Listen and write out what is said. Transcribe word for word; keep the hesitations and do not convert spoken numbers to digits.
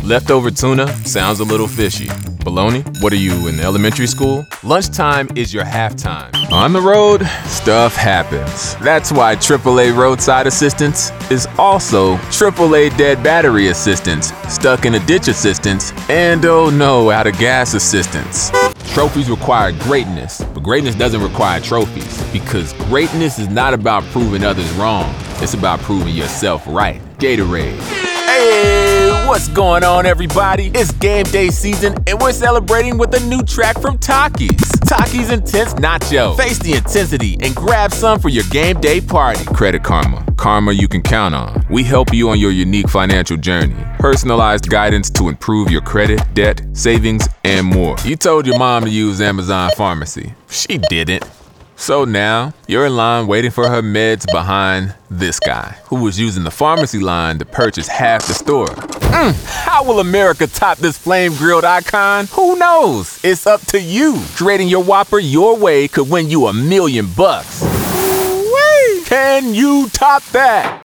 Leftover tuna sounds a little fishy. Bologna? What are you, in elementary school? Lunchtime is your halftime. On the road, stuff happens. That's why triple A Roadside Assistance is also triple A Dead Battery Assistance, Stuck in a Ditch Assistance, and oh no, out of gas assistance. Trophies require greatness, but greatness doesn't require trophies, because greatness is not about proving others wrong. It's about proving yourself right. Gatorade. Hey, what's going on, everybody? It's game day season, and we're celebrating with a new track from Takis. Takis Intense Nacho. Face the intensity and grab some for your game day party. Credit Karma. Karma you can count on. We help you on your unique financial journey. Personalized guidance to improve your credit, debt, savings, and more. You told your mom to use Amazon Pharmacy. She didn't. So now, you're in line waiting for her meds behind this guy, who was using the pharmacy line to purchase half the store. Mm, how will America top this flame-grilled icon? Who knows? It's up to you. Creating your Whopper your way could win you a million bucks. Wait, can you top that?